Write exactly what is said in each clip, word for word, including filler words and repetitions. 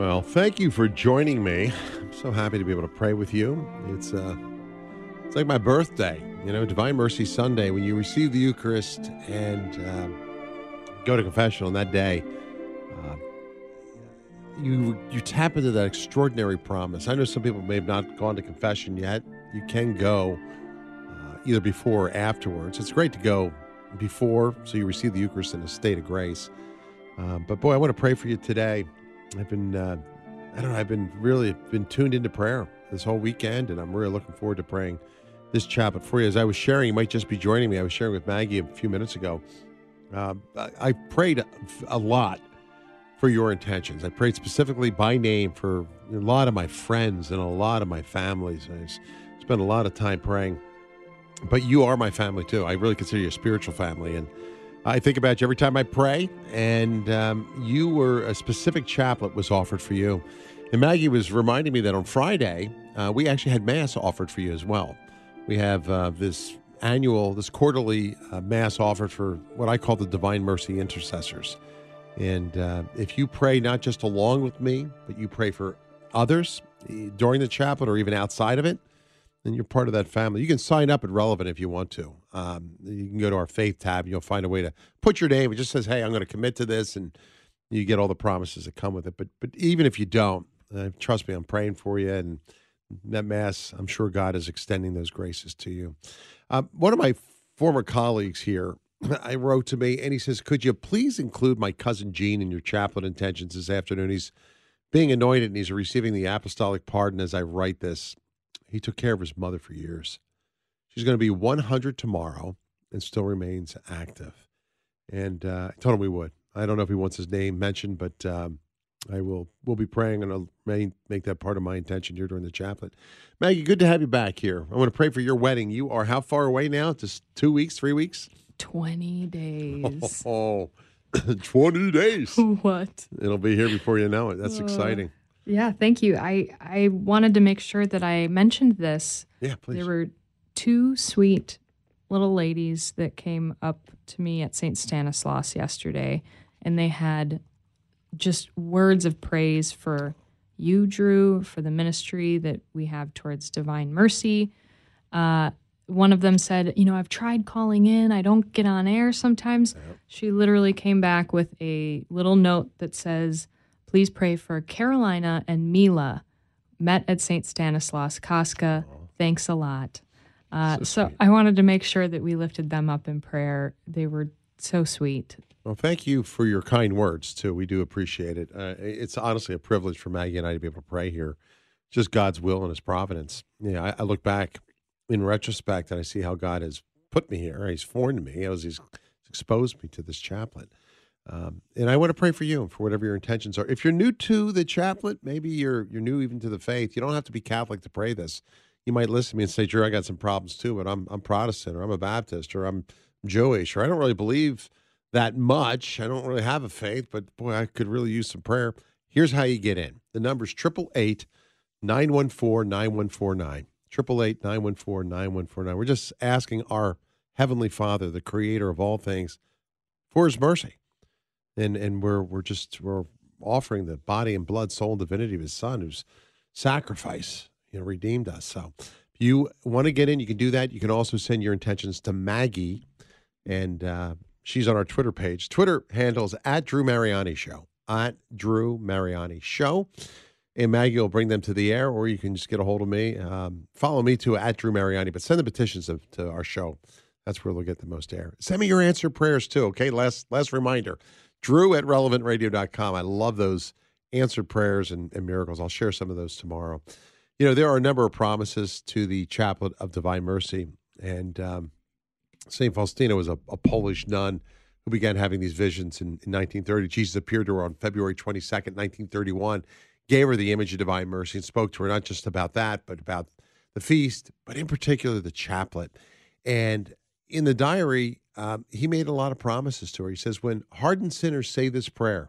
Well, thank you for joining me. I'm so happy to be able to pray with you. It's uh, it's like my birthday, you know, Divine Mercy Sunday, when you receive the Eucharist and uh, go to confession on that day. Uh, you you tap into that extraordinary promise. I know some people may have not gone to confession yet. You can go uh, either before or afterwards. It's great to go before, so you receive the Eucharist in a state of grace. Uh, but boy, I want to pray for you today. I've been, uh, I don't know, I've been really been tuned into prayer this whole weekend, and I'm really looking forward to praying this chaplet for you. As I was sharing, you might just be joining me. I was sharing with Maggie a few minutes ago. Uh, I, I prayed a lot for your intentions. I prayed specifically by name for a lot of my friends and a lot of my families. I spent a lot of time praying. But you are my family too. I really consider you a spiritual family, and I think about you every time I pray, and um, you were, a specific chaplet was offered for you. And Maggie was reminding me that on Friday, uh, we actually had Mass offered for you as well. We have uh, this annual, this quarterly uh, Mass offered for what I call the Divine Mercy Intercessors. And uh, if you pray not just along with me, but you pray for others during the chaplet or even outside of it, then you're part of that family. You can sign up at Relevant if you want to. Um, you can go to our faith tab. You'll find a way to put your name. It just says, hey, I'm going to commit to this, and you get all the promises that come with it. But but even if you don't, uh, trust me, I'm praying for you. And that Mass, I'm sure God is extending those graces to you. Uh, one of my former colleagues here, I wrote to me, and he says, could you please include my cousin Gene in your chaplet intentions this afternoon? He's being anointed, and he's receiving the apostolic pardon as I write this. He took care of his mother for years. She's going to be one hundred tomorrow and still remains active. And uh, I told him we would. I don't know if he wants his name mentioned, but um, I will. We'll be praying, and I'll make that part of my intention here during the chaplet. Maggie, good to have you back here. I want to pray for your wedding. You are how far away now? Just two weeks, three weeks? twenty days. Oh, twenty days. What? It'll be here before you know it. That's uh, exciting. Yeah, thank you. I, I wanted to make sure that I mentioned this. Yeah, please. There were two sweet little ladies that came up to me at Saint Stanislaus yesterday, and they had just words of praise for you, Drew, for the ministry that we have towards Divine Mercy. Uh, one of them said, you know, I've tried calling in. I don't get on air sometimes. Yep. She literally came back with a little note that says, please pray for Carolina and Mila, met at Saint Stanislaus. Casca, oh. Thanks a lot. Uh, so so I wanted to make sure that we lifted them up in prayer. They were so sweet. Well, thank you for your kind words, too. We do appreciate it. Uh, it's honestly a privilege for Maggie and I to be able to pray here. Just God's will and his providence. Yeah, I, I look back in retrospect and I see how God has put me here. He's formed me. He's, he's exposed me to this chaplet. Um, and I want to pray for you for whatever your intentions are. If you're new to the chaplet, maybe you're you're new even to the faith, you don't have to be Catholic to pray this. You might listen to me and say, Drew, I got some problems too, but I'm I'm Protestant, or I'm a Baptist, or I'm Jewish, or I don't really believe that much. I don't really have a faith, but boy, I could really use some prayer. Here's how you get in. The number's eight eight eight, nine one four, nine one four nine. eight eight eight, nine one four, nine one four nine. We're just asking our Heavenly Father, the creator of all things, for his mercy. And and we're we're just we're offering the body and blood, soul, and divinity of his Son, whose sacrifice, you know, redeemed us. So if you want to get in, you can do that. You can also send your intentions to Maggie, and uh, she's on our Twitter page. Twitter handles at Drew Mariani Show, at Drew Mariani Show. And Maggie will bring them to the air, or you can just get a hold of me. Um, follow me too, at Drew Mariani, but send the petitions of, to our show. That's where they'll get the most air. Send me your answer prayers too, okay? Last last reminder. Drew at relevant radio dot com. I love those answered prayers and, and miracles. I'll share some of those tomorrow. You know, there are a number of promises to the Chaplet of Divine Mercy. And um, Saint Faustina was a, a Polish nun who began having these visions in, in nineteen thirty. Jesus appeared to her on February twenty-second, nineteen thirty-one, gave her the image of Divine Mercy, and spoke to her not just about that, but about the feast, but in particular the chaplet. And in the diary, Um, he made a lot of promises to her. He says, when hardened sinners say this prayer,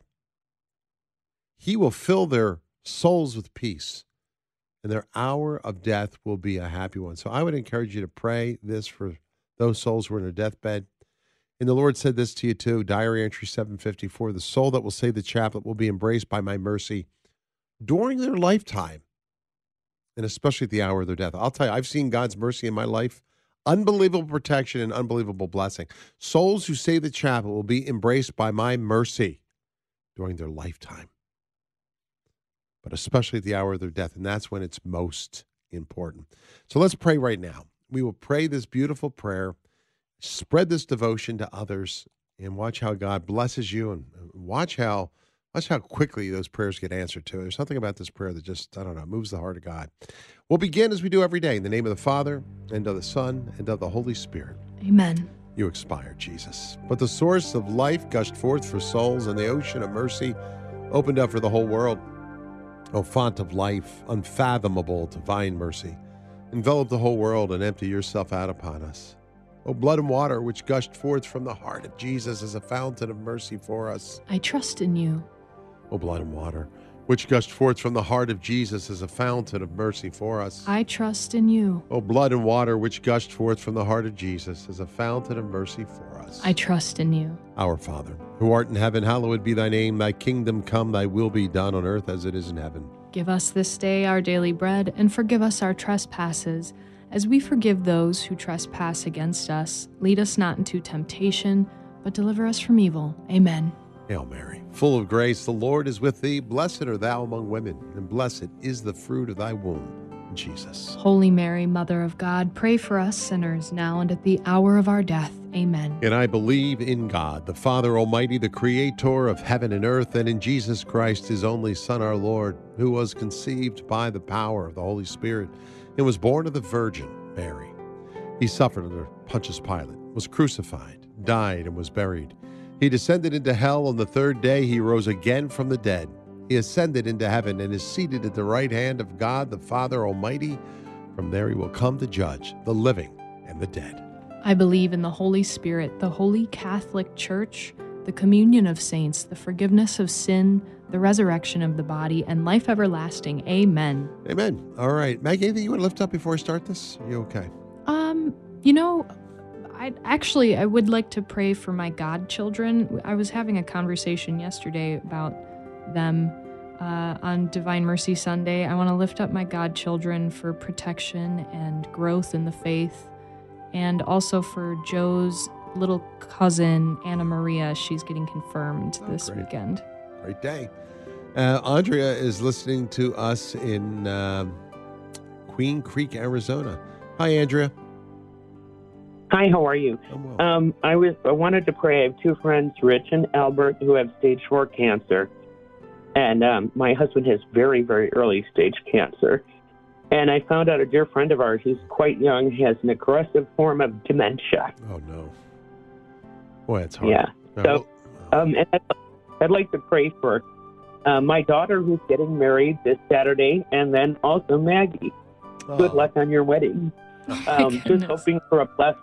he will fill their souls with peace, and their hour of death will be a happy one. So I would encourage you to pray this for those souls who are in their deathbed. And the Lord said this to you too, diary entry seven fifty-four, the soul that will say the chaplet will be embraced by my mercy during their lifetime, and especially at the hour of their death. I'll tell you, I've seen God's mercy in my life, unbelievable protection and unbelievable blessing. Souls who say the chapel will be embraced by my mercy during their lifetime, but especially at the hour of their death, and that's when it's most important. So let's pray right now. We will pray this beautiful prayer, spread this devotion to others, and watch how God blesses you, and watch how watch how quickly those prayers get answered too. There's something about this prayer that just, I don't know, moves the heart of God. We'll begin as we do every day in the name of the Father, and of the Son, and of the Holy Spirit. Amen. You expired, Jesus. But the source of life gushed forth for souls, and the ocean of mercy opened up for the whole world. O font of life, unfathomable divine mercy, envelop the whole world and empty yourself out upon us. O blood and water, which gushed forth from the heart of Jesus as a fountain of mercy for us. I trust in you. O blood and water, which gushed forth from the heart of Jesus as a fountain of mercy for us. I trust in you. O blood and water, which gushed forth from the heart of Jesus as a fountain of mercy for us. I trust in you. Our Father, who art in heaven, hallowed be thy name. Thy kingdom come, thy will be done on earth as it is in heaven. Give us this day our daily bread, and forgive us our trespasses, as we forgive those who trespass against us. Lead us not into temptation, but deliver us from evil. Amen. Hail Mary, full of grace, the Lord is with thee. Blessed art thou among women, and blessed is the fruit of thy womb, Jesus. Holy Mary, Mother of God, pray for us sinners, now and at the hour of our death. Amen. And I believe in God, the Father Almighty, the Creator of heaven and earth, and in Jesus Christ, his only Son, our Lord, who was conceived by the power of the Holy Spirit, and was born of the Virgin Mary. He suffered under Pontius Pilate, was crucified, died, and was buried. He descended into hell. On the third day he rose again from the dead. He ascended into heaven and is seated at the right hand of God, the Father Almighty. From there he will come to judge the living and the dead. I believe in the Holy Spirit, the Holy Catholic Church, the communion of saints, the forgiveness of sin, the resurrection of the body, and life everlasting. Amen. Amen. All right. Maggie, anything you want to lift up before I start this? Are you okay? Um, you know, I actually I would like to pray for my godchildren. I was having a conversation yesterday about them uh, on Divine Mercy Sunday. I want to lift up my godchildren for protection and growth in the faith, and also for Joe's little cousin, Anna Maria. She's getting confirmed Oh, this great. weekend. Great day. Uh, Andrea is listening to us in um Queen Creek, Arizona. Hi, Andrea. Hi, how are you? I'm well. Um, I was I wanted to pray. I have two friends, Rich and Albert, who have stage four cancer, and um, my husband has very, very early stage cancer. And I found out a dear friend of ours who's quite young has an aggressive form of dementia. Oh, no. Boy, it's hard. Yeah. Uh, So, well, um, and I'd, I'd like to pray for uh, my daughter who's getting married this Saturday, and then also Maggie. oh, Good luck on your wedding. My Um, just goodness. hoping for a blessed.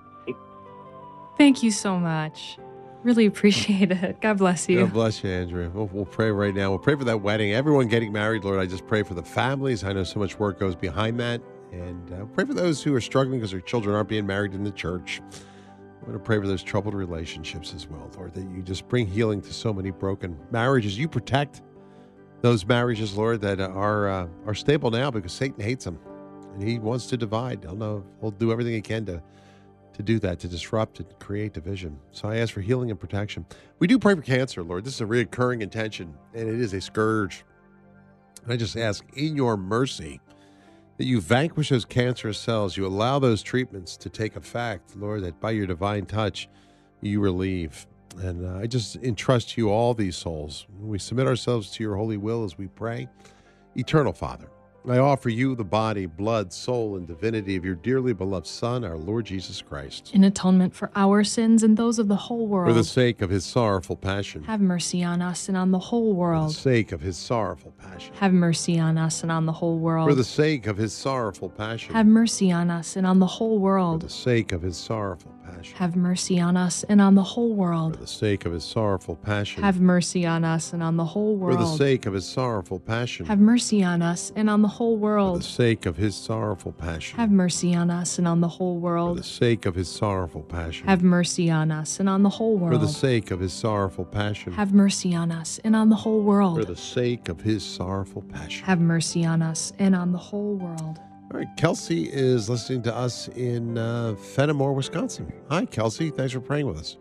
Thank you so much. Really appreciate it. God bless you. God bless you, Andrea. We'll, we'll pray right now. We'll pray for that wedding. Everyone getting married, Lord, I just pray for the families. I know so much work goes behind that. And uh, pray for those who are struggling because their children aren't being married in the church. I want to pray for those troubled relationships as well, Lord, that you just bring healing to so many broken marriages. You protect those marriages, Lord, that are uh, are stable now because Satan hates them. And he wants to divide. He'll know he'll do everything he can to to do that, to disrupt and create division. So I ask for healing and protection. We do pray for cancer, Lord. This is a reoccurring intention, and it is a scourge. And I just ask in your mercy that you vanquish those cancerous cells. You allow those treatments to take effect, Lord, that by your divine touch, you relieve. And uh, I just entrust to you all these souls. We submit ourselves to your holy will as we pray. Eternal Father, I offer you the body, blood, soul, and divinity of your dearly beloved Son, our Lord Jesus Christ, In atonement for our sins and those of the whole for world. the sake of his sorrowful passion, Have mercy on us and on the whole for the world. sake of his sorrowful passion, Have mercy on us and on the whole world. for the sake of his sorrowful passion, Have mercy on us and on the whole for world. the sake of his sorrowful passion, passion. Have mercy on us and on the whole For world. the sake of his sorrowful passion. Have mercy on us and on the whole For world. the sake of his sorrowful passion. Have mercy on us and on the whole For the world. sake of his sorrowful passion. Have mercy on us and on the whole For the world. sake of his sorrowful passion. Have mercy on us and on the whole For the world. sake of his sorrowful passion. Have mercy on us and on the whole For world. the sake of his sorrowful passion. Have mercy on us and on the whole world. All right, Kelsey is listening to us in uh, Fenimore, Wisconsin. Hi, Kelsey. Thanks for praying with us.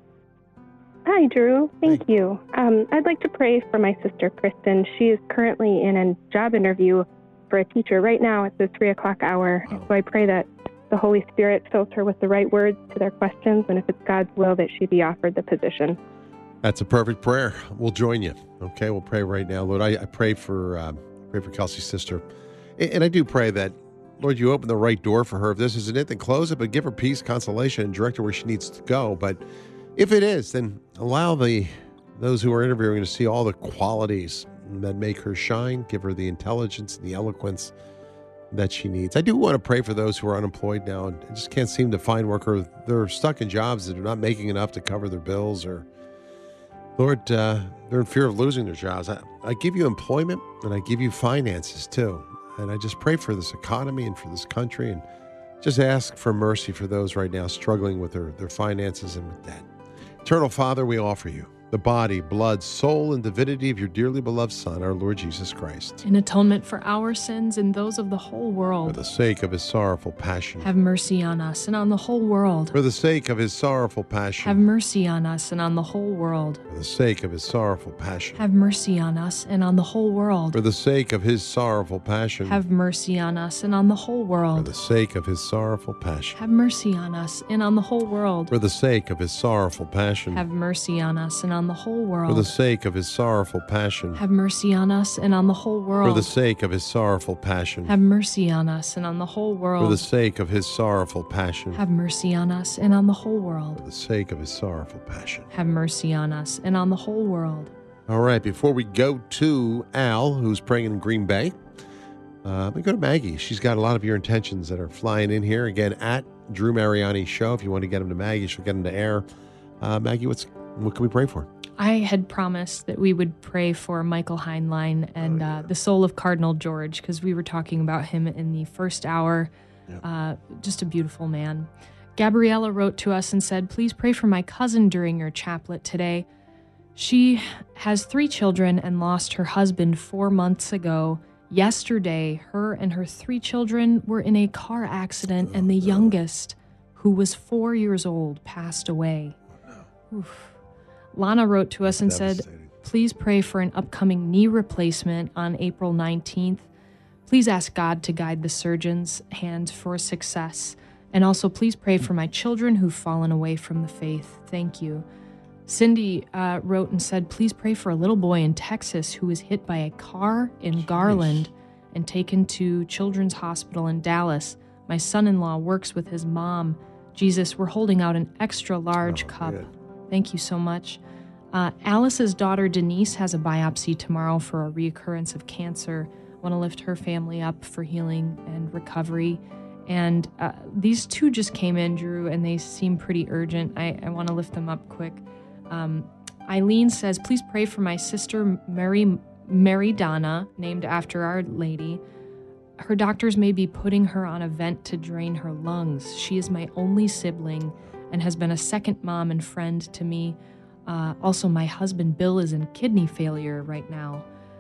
Hi, Drew. Thank you. Um, I'd like to pray for my sister, Kristen. She is currently in a job interview for a teacher right now at the three o'clock hour. Wow. So I pray that the Holy Spirit fills her with the right words to their questions, and if it's God's will, that she be offered the position. That's a perfect prayer. We'll join you. Okay, we'll pray right now, Lord. I, I pray for um, pray for Kelsey's sister, and, and I do pray that, Lord, you open the right door for her. If this isn't it, then close it, but give her peace, consolation, and direct her where she needs to go. But if it is, then allow the those who are interviewing to see all the qualities that make her shine. Give her the intelligence and the eloquence that she needs. I do want to pray for those who are unemployed now and just can't seem to find work, or they're stuck in jobs that are not making enough to cover their bills, or Lord, uh, they're in fear of losing their jobs. I, I give you employment and I give you finances too. And I just pray for this economy and for this country, and just ask for mercy for those right now struggling with their, their finances and with debt. Eternal Father, we offer you the body, blood, soul, and divinity of your dearly beloved Son, our Lord Jesus Christ. In atonement for our sins and those of the whole For world. the sake of his sorrowful passion. Have mercy on us and on the whole world. For the sake of his sorrowful passion. Have mercy on us and on the whole world. For the sake of his sorrowful passion. Have mercy on us and on the whole world. For the sake of his sorrowful passion. Have mercy on us and on the whole For world. the sake of his sorrowful passion. Have mercy on us and on the whole world. For the sake of his sorrowful passion. Have mercy on us and on the whole For the world. sake of his sorrowful passion. Have mercy on us and on the whole For world. the sake of his sorrowful passion. Have mercy on us and on the whole For the world. sake of his sorrowful passion. Have mercy on us and on the whole world. For the sake of his sorrowful passion. Have mercy on us and on the whole world. All right, before we go to Al, who's praying in Green Bay, uh, we go to Maggie. She's got a lot of your intentions that are flying in here. Again, at Drew Mariani Show. If you want to get them to Maggie, she'll get them to air. Uh, Maggie, what's what can we pray for? I had promised that we would pray for Michael Heinlein and Oh, yeah. uh, the soul of Cardinal George, because we were talking about him in the first hour. Yeah. Uh, just a beautiful man. Gabriella wrote to us and said, please pray for my cousin during your chaplet today. She has three children and lost her husband four months ago. Yesterday, her and her three children were in a car accident, and the youngest, who was four years old, passed away. Oof. Lana wrote to us and said, Devastating. please pray for an upcoming knee replacement on April nineteenth. Please ask God to guide the surgeon's hand for success. And also, please pray for my children who've fallen away from the faith. Thank you. Cindy uh, wrote and said, please pray for a little boy in Texas who was hit by a car in Garland and taken to Children's Hospital in Dallas. My son-in-law works with his mom. Jesus, we're holding out an extra large Oh, cup. good. Thank you so much. Uh, Alice's daughter Denise has a biopsy tomorrow for a reoccurrence of cancer. I want to lift her family up for healing and recovery. And uh, these two just came in, Drew, and they seem pretty urgent. I, I want to lift them up quick. Um, Eileen says, please pray for my sister Mary, Mary Donna, named after Our Lady. Her doctors may be putting her on a vent to drain her lungs. She is my only sibling and has been a second mom and friend to me. Uh, also, my husband Bill is in kidney failure right now.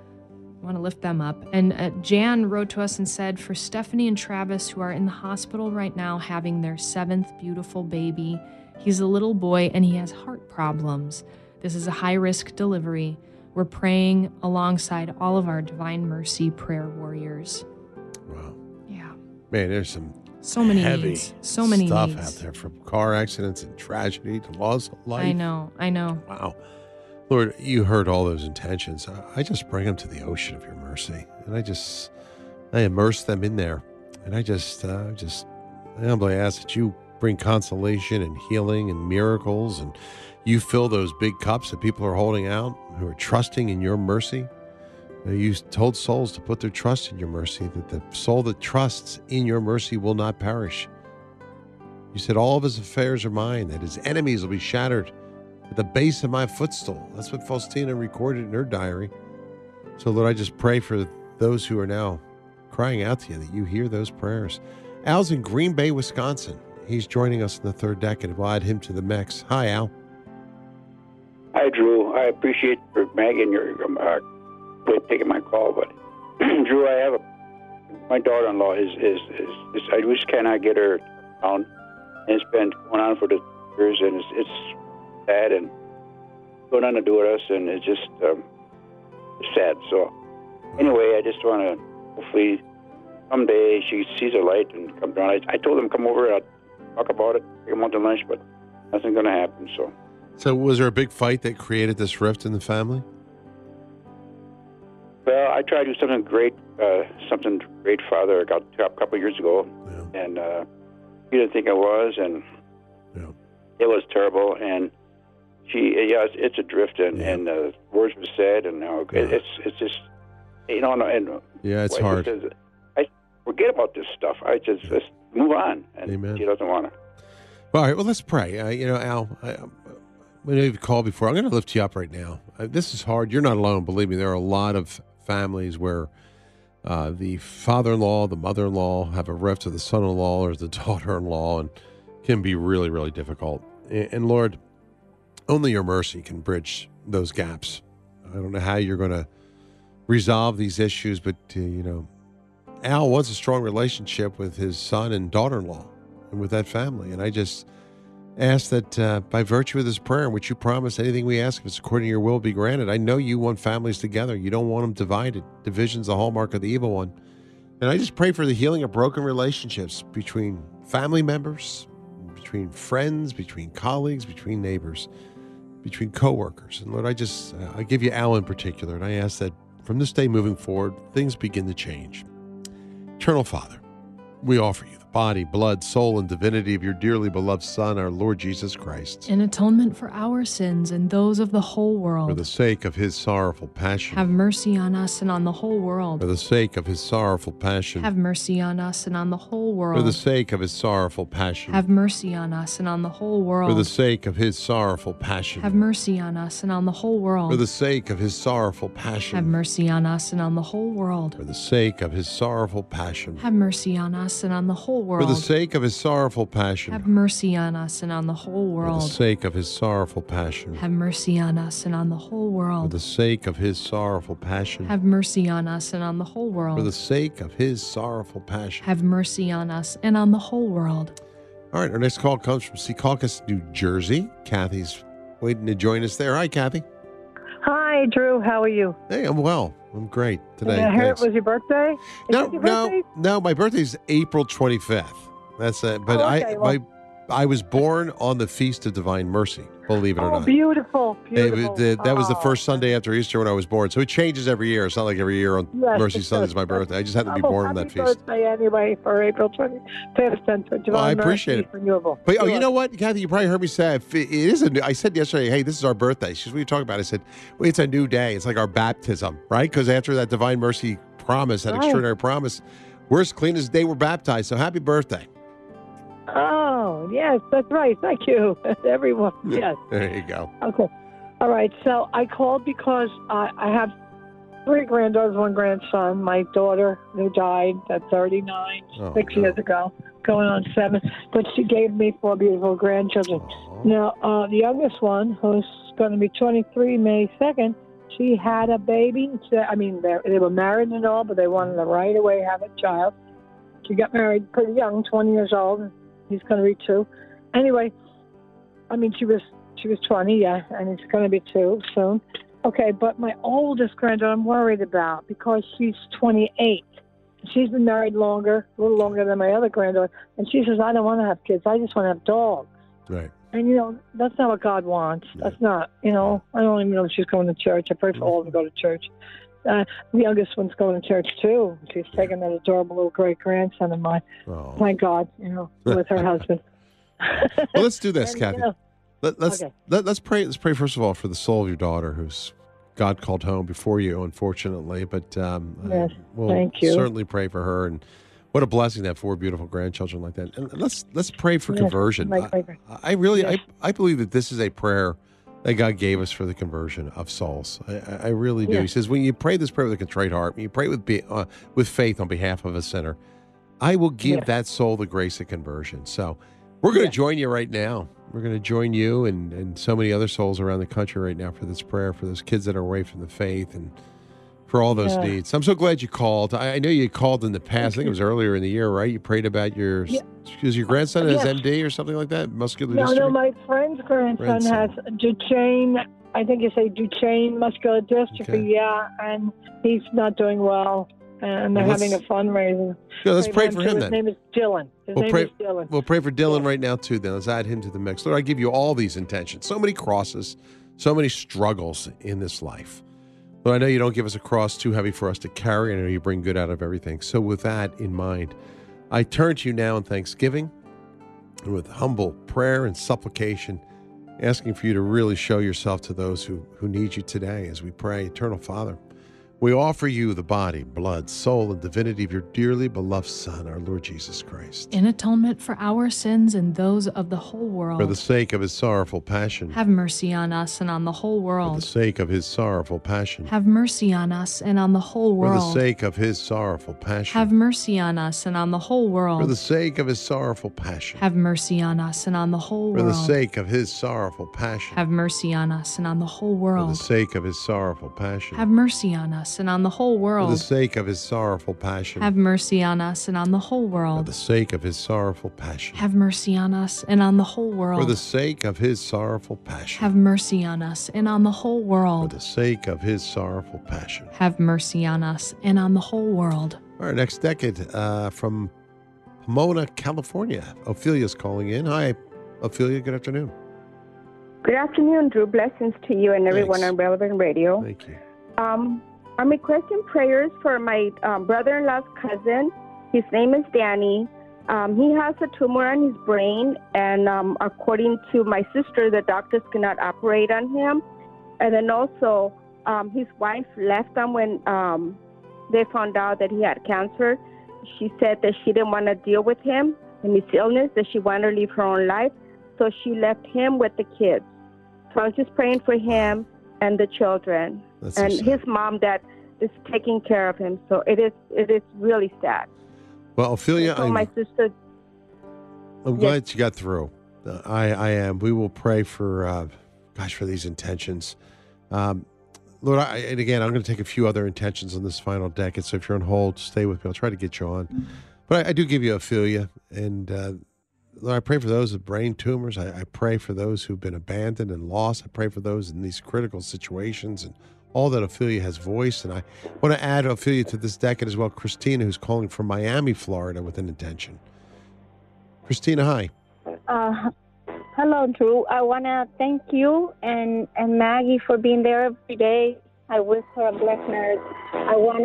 I want to lift them up. And uh, Jan wrote to us and said, for Stephanie and Travis, who are in the hospital right now having their seventh beautiful baby. He's a little boy and he has heart problems. This is a high-risk delivery. We're praying alongside all of our Divine Mercy prayer warriors. Wow. Yeah. Man, there's some So many heavy needs. So many stuff needs. out there, from car accidents and tragedy to loss of life. I know. I know. Wow. Lord, you heard all those intentions. I- I just bring them to the ocean of your mercy. And I just, I immerse them in there. And I just, uh, just I humbly ask that you bring consolation and healing and miracles. And you fill those big cups that people are holding out, who are trusting in your mercy. Uh, You told souls to put their trust in your mercy, that the soul that trusts in your mercy will not perish. You said all of his affairs are mine, that his enemies will be shattered at the base of my footstool. That's what Faustina recorded in her diary. So, Lord, I just pray for those who are now crying out to you, that you hear those prayers. Al's in Green Bay, Wisconsin. He's joining us in the third decade. We'll add him to the mix. Hi, Al. Hi, Drew. I appreciate your Maggie and your um, uh, way of taking my call, but Drew, I have a my daughter-in-law is is, is is I just cannot get her down, and it's been going on for the years, and it's it's sad and going on to do with us, and it's just um, sad. So anyway, I just want to hopefully someday she sees a light and comes around. I, I told him come over, I'll talk about it, take him out to lunch, but nothing's going to happen. So. So was there a big fight that created this rift in the family? Well, I tried to do something great, uh, something great, Father, a couple of years ago, Yeah. and uh, he didn't think I was, and Yeah. it was terrible. And she, yeah, it's, it's adrift, and Yeah. and uh, words were said, and uh, Yeah. it's it's just, you know, and Yeah, it's wife hard. says, I forget about this stuff. I just just move on, and Amen. she doesn't want to. All right, well, let's pray. Uh, you know, Al, I, we know you've called before. I'm going to lift you up right now. Uh, this is hard. You're not alone. Believe me, there are a lot of families where uh, the father-in-law, the mother-in-law have a rift, or the son-in-law or the daughter-in-law, and can be really, really difficult. And, and Lord, only your mercy can bridge those gaps. I don't know how you're going to resolve these issues, but, uh, you know, Al wants a strong relationship with his son and daughter-in-law and with that family. And I just ask that uh, by virtue of this prayer, in which you promise anything we ask, if it's according to your will, be granted. I know you want families together. You don't want them divided. Division's the hallmark of the evil one. And I just pray for the healing of broken relationships between family members, between friends, between colleagues, between neighbors, between coworkers. And Lord, I just, uh, I give you Al in particular, and I ask that from this day moving forward, things begin to change. Eternal Father, we offer you the body, blood, soul, and divinity of your dearly beloved Son, our Lord Jesus Christ, In atonement for our sins and those of the whole for world. the sake of his sorrowful passion, Have mercy on us and on the whole for world. the sake of his sorrowful passion, Have mercy on us and on the whole for world. the sake of his sorrowful passion, Have mercy on us and on the whole for world. the sake of his sorrowful passion, Have mercy on us and on the whole world. for the sake of his sorrowful passion, Have mercy on us and on the whole world. for the sake of his sorrowful passion, Have mercy on us and on the whole for world. the sake of his sorrowful passion, Have mercy on us and on the whole for the world. sake of his sorrowful passion, Have mercy on us and on the whole for world. the sake of his sorrowful passion, Have mercy on us and on the whole for the world. sake of his sorrowful passion. Have mercy on us and on the whole world. All right, our next call comes from Secaucus, New Jersey. Kathy's waiting to join us there. Hi, Kathy. Hi, Drew. How are you? Hey, I'm well. I'm great today. I heard Thanks. it was your birthday. Is no, it your no, birthday? no. My birthday's April twenty-fifth. That's it. But Oh, I, okay, well- my, I was born on the Feast of Divine Mercy. Believe it or Oh, not. beautiful, It beautiful. was the- that was the Oh. first Sunday after Easter when I was born. So it changes every year. It's not like every year on Yes, Mercy it Sunday is does. my birthday. I just had to be Oh, born on that happy feast. birthday anyway for April twenty-fifth and for Divine Well, I appreciate Mercy it. Renewable. But oh, you Sure. know what, Kathy? You probably heard me say it it is a new. I said yesterday, hey, this is our birthday. She says, what are you talking about? I said, well, it's a new day. It's like our baptism, right? Because after that Divine Mercy promise, that Right. extraordinary promise, we're as clean as the day we're baptized. So happy birthday. Oh, yes, that's right. Thank you, everyone. Yes. There you go. Okay. All right. So I called because I, I have three granddaughters, one grandson. My daughter, who died at thirty-nine, Oh, six no. years ago, going on seven, but she gave me four beautiful grandchildren. Aw. Now, uh, the youngest one, who's going to be twenty-three May second, she had a baby. So, I mean, they, they were married and all, but they wanted to right away have a child. She got married pretty young, twenty years old. And he's going to be two. Anyway, I mean, she was she was twenty, yeah, and he's going to be two soon. Okay, but my oldest granddaughter I'm worried about because she's twenty-eight. She's been married longer, a little longer than my other granddaughter, and she says, I don't want to have kids. I just want to have dogs. Right. And, you know, that's not what God wants. Yeah. That's not, you know, I don't even know if she's going to church. I pray for all of them to go to church. Uh, the youngest one's going to church, too. She's taking that adorable little great-grandson of mine. Oh. Thank God, you know, with her husband. Well, let's do this, And, Kathy. you know, Let, let's Okay. let, let's pray. Let's pray first of all for the soul of your daughter, who's God called home before you, unfortunately. But um, Yes, uh, we'll thank you. certainly pray for her, and What a blessing to have four beautiful grandchildren like that. And let's let's pray for Yes, conversion. my I, favorite. I really, Yes. I, I believe that this is a prayer that God gave us for the conversion of souls. I, I I really do. Yes. He says, when you pray this prayer with a contrite heart, when you pray with be, uh, with faith on behalf of a sinner, I will give Yes. that soul the grace of conversion. So we're going to Yes. join you right now. We're going to join you and, and so many other souls around the country right now for this prayer, for those kids that are away from the faith and for all those Yeah. needs. I'm so glad you called. I, I know you called in the past. I think it was earlier in the year, right? You prayed about your, Yeah. excuse your grandson has Yes. M D or something like that? Muscular No, dystrophy? no, my friend's grandson Grandson. has Duchenne. I think you say Duchenne muscular dystrophy. Okay. Yeah, and he's not doing well. And they're Well, having a let's- fundraiser. Yeah, let's pray for too. him His then. name is Dylan. His We'll name pray- is Dylan. We'll pray for Dylan right now, too, then. Let's add him to the mix. Lord, I give you all these intentions. So many crosses, so many struggles in this life. Lord, I know you don't give us a cross too heavy for us to carry. I know you bring good out of everything. So with that in mind, I turn to you now in thanksgiving and with humble prayer and supplication, asking for you to really show yourself to those who, who need you today as we pray. Eternal Father, we offer you the body, blood, soul, and divinity of your dearly beloved Son, our Lord Jesus Christ. In atonement for our sins and those of the whole world. For the sake of his sorrowful passion. Have mercy on us and on the whole For world. the sake of his sorrowful passion. Have mercy on us and on the whole For world. the sake of his sorrowful passion. Have mercy on us and on the whole world. For the sake of his sorrowful passion. Have mercy on us and on the whole For world. the sake of his sorrowful passion. Have mercy on us and on the whole For the world. sake of his sorrowful passion. Have mercy on us and on the whole For the world. sake of his sorrowful passion. Have mercy on us and on the whole For world. the sake of his sorrowful passion. Have mercy on us and on the whole For world. the sake of his sorrowful passion. Have mercy on us and on the whole For world. the sake of his sorrowful passion. Have mercy on us and on the whole world. All right, next decade uh, from Pomona, California. Ophelia's calling in. Hi, Ophelia. Good afternoon. Good afternoon, Drew. Blessings to you and everyone Thanks. on Relevant Radio. Thank you. Um, I'm requesting prayers for my um, brother-in-law's cousin. His name is Danny. Um, he has a tumor on his brain, and um, according to my sister, the doctors cannot operate on him. And then also, um, his wife left him when um, they found out that he had cancer. She said that she didn't want to deal with him and his illness, that she wanted to live her own life. So she left him with the kids. So I was just praying for him and the children, That's so and sad. his mom that is taking care of him. So it is it is really sad. Well, Ophelia, So I'm, my sister, I'm Yes. glad you got through. Uh, I, I am. We will pray for, uh, gosh, for these intentions. Um, Lord, I, and again, I'm going to take a few other intentions on this final decade. So if you're on hold, stay with me. I'll try to get you on. But I, I do give you Ophelia. And uh, Lord, I pray for those with brain tumors. I, I pray for those who've been abandoned and lost. I pray for those in these critical situations and all that Ophelia has voiced. And I want to add Ophelia to this decade as well, Christina, who's calling from Miami, Florida, with an intention. Christina, hi. Uh, hello, Drew. I want to thank you and, and Maggie for being there every day. I wish her a blessed marriage. I want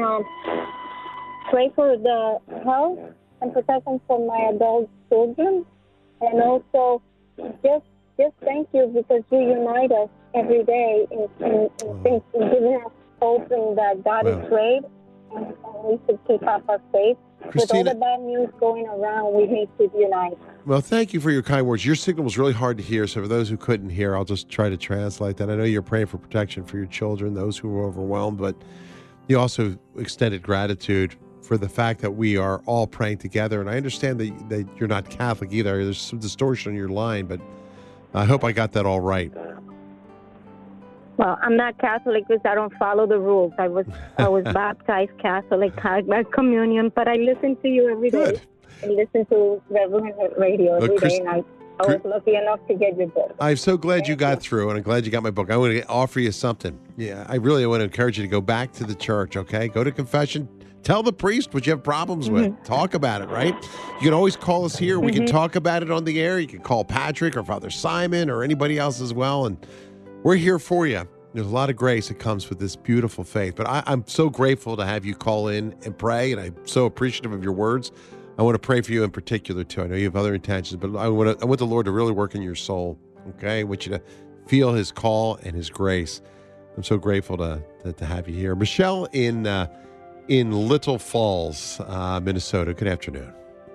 to pray for the health and protection for my adult children. And also, just just thank you because you unite us every day in, in, in things, in giving us hope and that God Wow. is great. And, and we should keep up our faith. With Christina- all the bad news going around, we need to unite. Well, thank you for your kind words. Your signal was really hard to hear, so for those who couldn't hear, I'll just try to translate that. I know you're praying for protection for your children, those who are overwhelmed, but you also extended gratitude for the fact that we are all praying together. And I understand that, that you're not Catholic either. There's some distortion on your line, but I hope I got that all right. Well, I'm not Catholic because I don't follow the rules. I was I was baptized Catholic, I had communion, but I listen to you every day. Good. I listen to Reverend Radio every Well, Chris- day, and I, I was lucky enough to get your book. I'm so glad you got through, and I'm glad you got my book. I want to offer you something. Yeah, I really want to encourage you to go back to the church, okay? Go to confession. Tell the priest what you have problems with. Talk about it, right? You can always call us here. We can talk about it on the air. You can call Patrick or Father Simon or anybody else as well, and we're here for you. There's a lot of grace that comes with this beautiful faith, but I, I'm so grateful to have you call in and pray, and I'm so appreciative of your words. I want to pray for you in particular, too. I know you have other intentions, but I want, to, I want the Lord to really work in your soul, okay? I want you to feel his call and his grace. I'm so grateful to, to, to have you here. Michelle in uh, in Little Falls, uh, Minnesota. Good afternoon.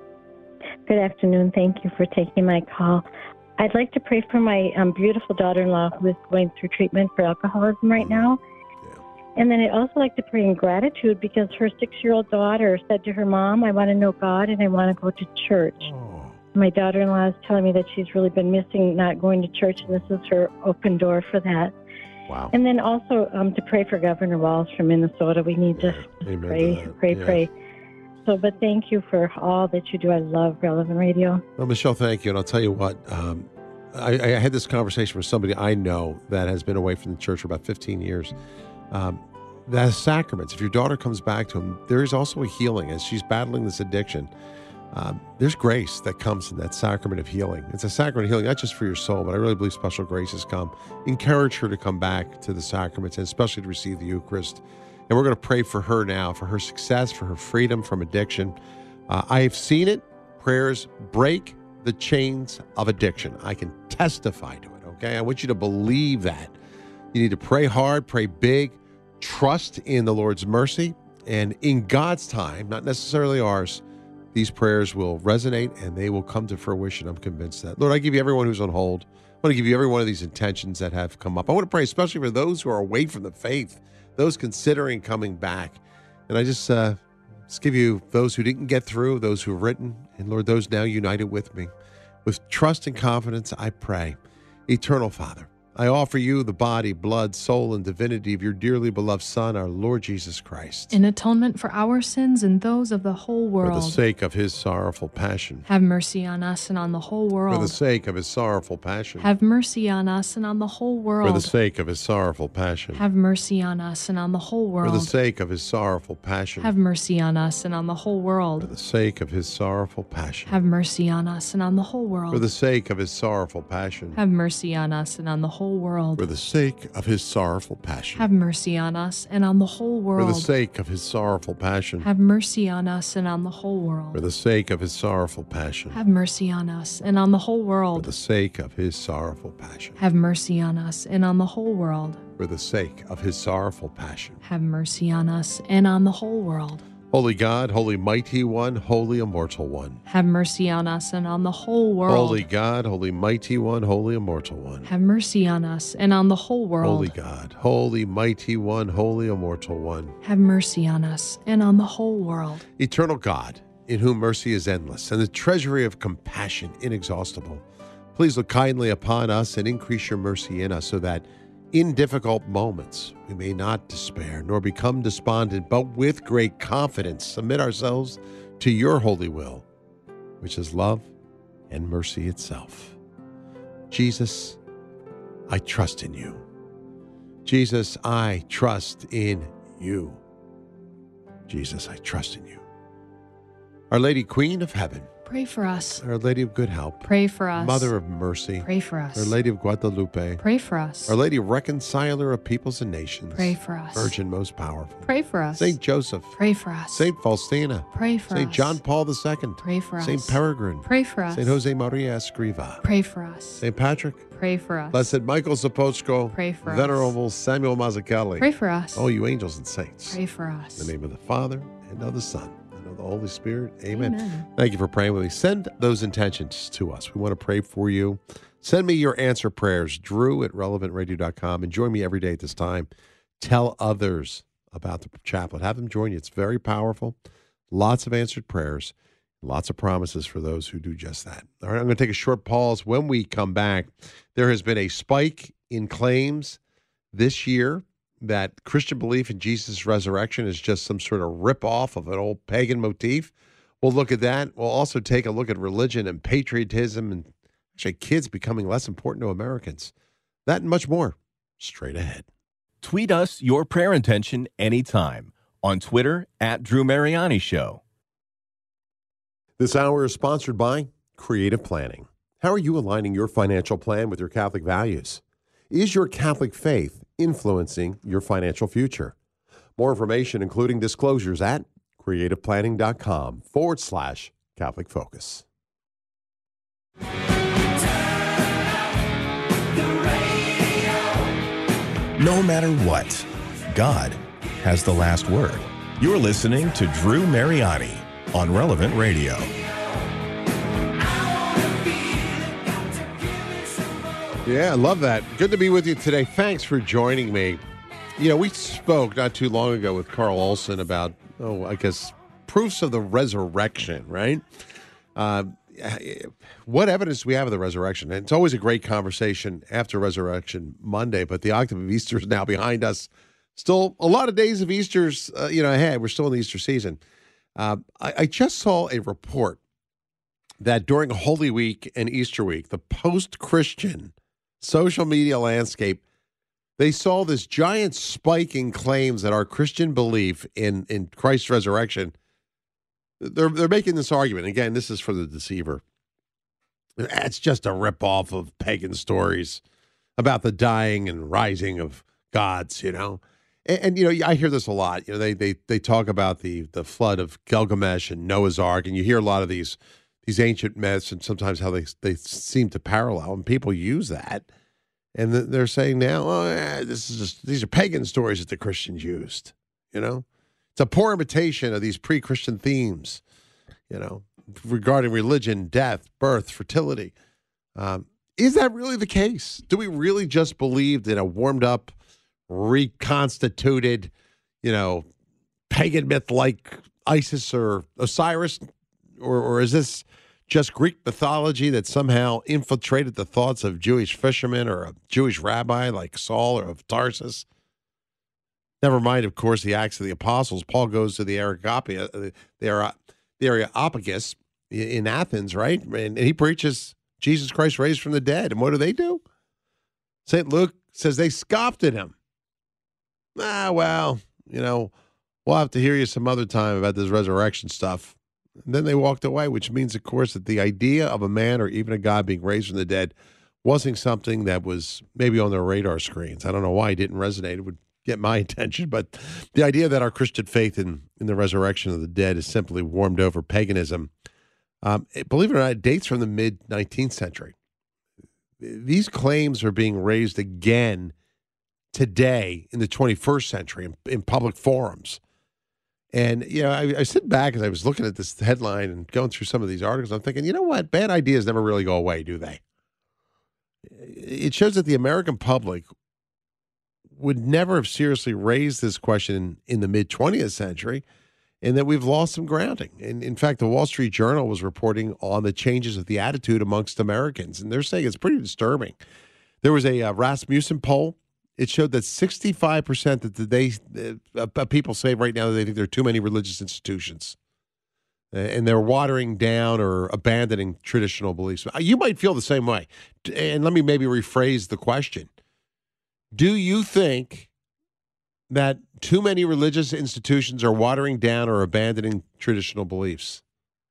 Good afternoon. Thank you for taking my call. I'd like to pray for my um, beautiful daughter-in-law who is going through treatment for alcoholism right now. Yeah. And then I'd also like to pray in gratitude because her six-year-old daughter said to her mom, I want to know God and I want to go to church. Oh. My daughter-in-law is telling me that she's really been missing not going to church, and this is her open door for that. Wow. And then also um, to pray for Governor Walz from Minnesota. We need to Amen pray, to that. pray, Yeah. pray. So, but thank you for all that you do. I love Relevant Radio. Well, Michelle, thank you. And I'll tell you what, um, I, I had this conversation with somebody I know that has been away from the church for about fifteen years. Um, the sacraments, if your daughter comes back to him, there is also a healing as she's battling this addiction. Um, there's grace that comes in that sacrament of healing. It's a sacrament of healing, not just for your soul, but I really believe special graces come. Encourage her to come back to the sacraments, and especially to receive the Eucharist. And we're going to pray for her now, for her success, for her freedom from addiction. Uh, I have seen it. Prayers break the chains of addiction. I can testify to it, okay? I want you to believe that. You need to pray hard, pray big, trust in the Lord's mercy, and in God's time, not necessarily ours, these prayers will resonate and they will come to fruition. I'm convinced that. Lord, I give you everyone who's on hold. I want to give you every one of these intentions that have come up. I want to pray especially for those who are away from the faith, those considering coming back. And I just, uh, just give you those who didn't get through, those who have written, and Lord, those now united with me. With trust and confidence, I pray. Eternal Father, I offer you the body, blood, soul, and divinity of your dearly beloved Son, our Lord Jesus Christ. In atonement for our sins and those of the whole world. For the sake of his sorrowful passion. Have mercy on us and on the whole world. For the sake of his sorrowful passion. Have mercy on us and on the whole world. For the sake of his sorrowful passion. Have mercy on us and on the whole world. For the sake of his sorrowful passion. Have mercy on us and on the whole world. For the sake of his sorrowful passion. Have mercy on us and on the whole world. For the sake of his sorrowful passion. Have mercy on us and on the whole world. For the sake of his sorrowful passion. Have mercy on us and on the whole world. For the sake of his sorrowful passion. Have mercy on us and on the whole world. For the sake of his sorrowful passion. Have mercy on us and on the whole For world. the sake of his sorrowful passion. Have mercy on us and on the whole world. For the sake of his sorrowful passion. Have mercy on us and on the whole world. Holy God, holy mighty one, holy immortal one. Have mercy on us and on the whole world. Holy God, holy mighty one, holy immortal one. Have mercy on us and on the whole world. Holy God, holy mighty one, holy immortal one. Have mercy on us and on the whole world. Eternal God, in whom mercy is endless and the treasury of compassion inexhaustible, please look kindly upon us and increase your mercy in us so that in difficult moments we may not despair nor become despondent, but with great confidence submit ourselves to your holy will, which is love and mercy itself. Jesus, I trust in you. Jesus, I trust in you. Jesus, I trust in you. Our Lady, Queen of Heaven, Pray for us. Our Lady of Good Help, Pray for us. Mother of Mercy, Pray for us. Our Lady of Guadalupe, Pray for us. Our Lady Reconciler of Peoples and Nations, Pray for us. Virgin Most Powerful, Pray for us. Saint Joseph, Pray for us. Saint Faustina, Pray for Saint us. John Paul the Second, Pray for us. Saint Peregrine, Pray for us. Saint Jose Maria Escriva, Pray for us. Saint Patrick, Pray for us. Blessed Michael Zapochko, Pray for us. Venerable Samuel Mazzucchelli, Pray for us. all you angels and saints. Pray for us. In the name of the Father, and of the Son, and of the Holy Spirit. Amen. Amen. Thank you for praying with me. Send those intentions to us. We want to pray for you. Send me your answer prayers, drew at relevant radio dot com, and join me every day at this time. Tell others about the chaplet. Have them join you. It's very powerful. Lots of answered prayers. Lots of promises for those who do just that. All right, I'm going to take a short pause. When we come back, there has been a spike in claims this year that Christian belief in Jesus' resurrection is just some sort of rip-off of an old pagan motif. We'll look at that. We'll also take a look at religion and patriotism and actually kids becoming less important to Americans. That and much more straight ahead. Tweet us your prayer intention anytime on Twitter at Drew Mariani Show. This hour is sponsored by Creative Planning. How are you aligning your financial plan with your Catholic values? Is your Catholic faith influencing your financial future? More information, including disclosures, at creativeplanning.com forward slash Catholic Focus. No matter what, God has the last word. You're listening to Drew Mariani on Relevant Radio. Yeah, I love that. Good to be with you today. Thanks for joining me. You know, we spoke not too long ago with Carl Olson about, oh, I guess, proofs of the resurrection, right? Uh, what evidence do we have of the resurrection? And it's always a great conversation after Resurrection Monday, but the octave of Easter is now behind us. Still a lot of days of Easter's, uh, you know, ahead. We're still in the Easter season. Uh, I, I just saw a report that during Holy Week and Easter week, the post-Christian social media landscape, they saw this giant spike in claims that our Christian belief in, in Christ's resurrection, they're, they're making this argument. Again, this is for the deceiver. It's just a ripoff of pagan stories about the dying and rising of gods, you know. And, and, you know, I hear this a lot. You know, they they they talk about the the flood of Gilgamesh and Noah's Ark, and you hear a lot of these these ancient myths and sometimes how they they seem to parallel, and people use that. And they're saying now, oh, yeah, this is just, these are pagan stories that the Christians used, you know? It's a poor imitation of these pre-Christian themes, you know, regarding religion, death, birth, fertility. Um, is that really the case? Do we really just believe in a warmed-up, reconstituted, you know, pagan myth like Isis or Osiris? Or, or is this just Greek mythology that somehow infiltrated the thoughts of Jewish fishermen or a Jewish rabbi like Saul or of Tarsus? Never mind, of course, the Acts of the Apostles. Paul goes to the Areopagus, the Areopagus in Athens, right? And he preaches Jesus Christ raised from the dead. And what do they do? Saint Luke says they scoffed at him. Ah, well, you know, we'll have to hear you some other time about this resurrection stuff. And then they walked away, which means, of course, that the idea of a man or even a God being raised from the dead wasn't something that was maybe on their radar screens. I don't know why it didn't resonate. It would get my attention. But the idea that our Christian faith in, in the resurrection of the dead is simply warmed over paganism, um, it, believe it or not, it dates from the mid-nineteenth century. These claims are being raised again today in the twenty-first century in, in public forums. And, you know, I, I sit back as I was looking at this headline and going through some of these articles. I'm thinking, you know what? Bad ideas never really go away, do they? It shows that the American public would never have seriously raised this question in, in the mid-twentieth century, and that we've lost some grounding. And in fact, the Wall Street Journal was reporting on the changes of the attitude amongst Americans, and they're saying it's pretty disturbing. There was a uh, Rasmussen poll. It showed that sixty-five percent that they uh, people say right now that they think there are too many religious institutions, uh, and they're watering down or abandoning traditional beliefs. You might feel the same way. And let me maybe rephrase the question. Do you think that too many religious institutions are watering down or abandoning traditional beliefs?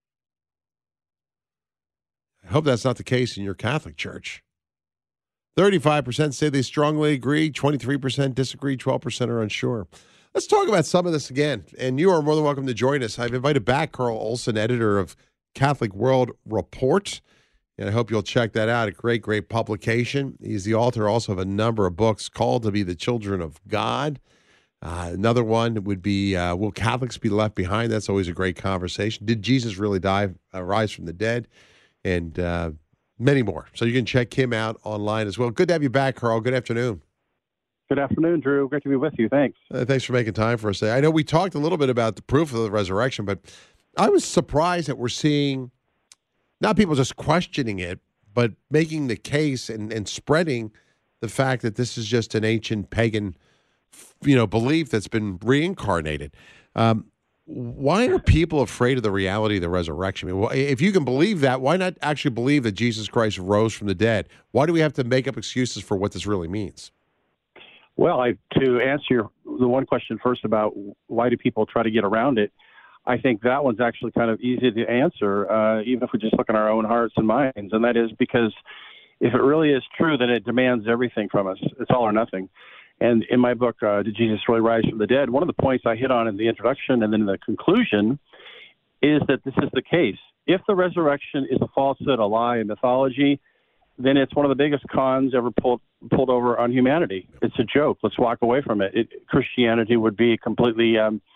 I hope that's not the case in your Catholic Church. thirty-five percent say they strongly agree, twenty-three percent disagree, twelve percent are unsure. Let's talk about some of this again, and you are more than welcome to join us. I've invited back Carl Olson, editor of Catholic World Report, and I hope you'll check that out. A great, great publication. He's the author also of a number of books, Called to be the Children of God. Uh, another one would be, uh, Will Catholics Be Left Behind? That's always a great conversation. Did Jesus really die, uh, rise from the dead? And uh, many more. So you can check him out online as well. Good to have you back, Carl. Good afternoon. Good afternoon, Drew. Great to be with you. Thanks. Uh, thanks for making time for us today. I know we talked a little bit about the proof of the resurrection, but I was surprised that we're seeing not people just questioning it, but making the case and, and spreading the fact that this is just an ancient pagan, you know, belief that's been reincarnated. Um, why are people afraid of the reality of the resurrection? I mean, if you can believe that, why not actually believe that Jesus Christ rose from the dead? Why do we have to make up excuses for what this really means? Well, I, to answer your, the one question first about why do people try to get around it, I think that one's actually kind of easy to answer, uh, even if we just look in our own hearts and minds, and that is because if it really is true, then it demands everything from us. It's all or nothing. And in my book, uh, Did Jesus Really Rise from the Dead? One of the points I hit on in the introduction and then in the conclusion is that this is the case. If the resurrection is a falsehood, a lie, a mythology, then it's one of the biggest cons ever pulled pulled over on humanity. It's a joke. Let's walk away from it. it Christianity would be completely um,